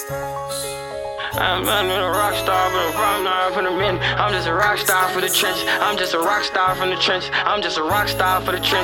I'm a rock star, but I'm not for the men. I'm just a rock star for the trench. I'm just a rock star from the trench. I'm just a rock star for the trench.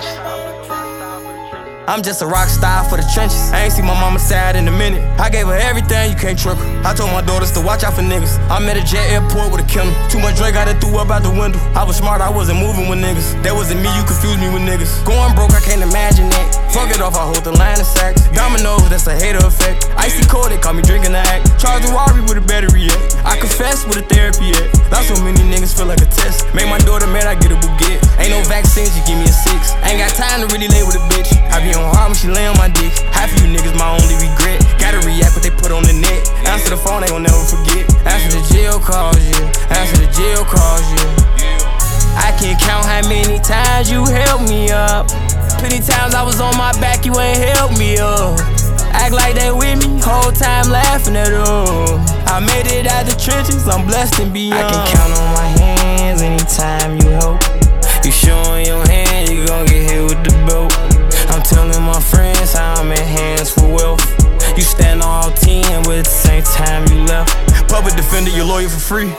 I'm just a rock star for the trenches. I ain't seen my mama sad in a minute. I gave her everything, you can't trick her. I told my daughters to watch out for niggas. I'm at a jet airport with a kennel. Too much drink, got it threw up out the window. I was smart, I wasn't moving with niggas. That wasn't me, you confused me with niggas. Going broke, I can't imagine that. Fuck it off, I hold the line of sacks. Dominoes, that's a hater effect. Icy cold, they call me drinking the act. Charge the Rari with a battery at. I confess with a therapy at. Lost so many niggas feel like a test. Make my daughter mad, I get a Bugatti. Ain't no vaccines, you give me a 6. Ain't got time to really lay with a bitch. I be on hard when she lay on my dick. Half of you niggas my only regret. Gotta react what they put on the net. Answer the phone, they gon' never forget. Answer the jail calls, yeah. Answer the jail calls, yeah. I can't count how many times you helped me up. Plenty times I was on my back, you ain't helped me up. Act like they with me, whole time laughing at them. I made it out the trenches, I'm blessed and beyond. I can count on my hands anytime you help. You showing your hand, you gon' get hit with the belt. I'm telling my friends how I'm in hands for wealth. You stand all 10, but at the same time you left. Public defender, your lawyer for free.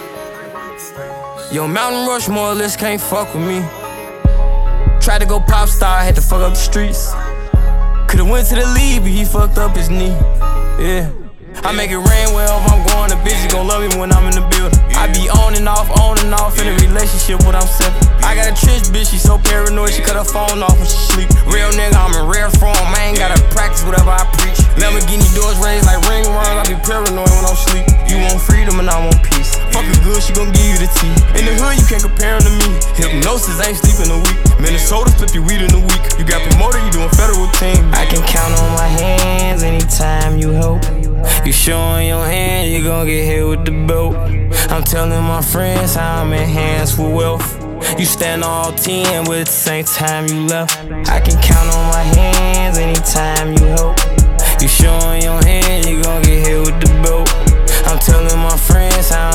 Yo, Mountain Rushmore list can't fuck with me. Tried to go pop star, had to fuck up the streets. Could've went to the league, but he fucked up his knee. Yeah. I make it rain well if I'm going, the bitch gon' love me when I'm in the building. I be on and off in a relationship when I'm simple. I got a trench bitch, she so paranoid, she cut her phone off when she sleep. Real nigga, I'm in rare form, I ain't gotta practice whatever I preach. Lamborghini doors raised like ringworms, I be paranoid when I'm sleep. You want freedom and I want peace. Fuck her good, she gon' give you the tea. In the hood, you can't compare him to me. Hypnosis ain't sleeping a week. Minnesota flip your weed in a week. You got promoted, you doing federal team. I can count on my hands anytime you help. You showing your hand, you gon' get hit with the belt. I'm telling my friends how I'm in hands for wealth. You stand all 10, but at the same time you left. I can count on my hands anytime you help. You showing your hand, you gon' get hit with the belt. I'm telling my friends how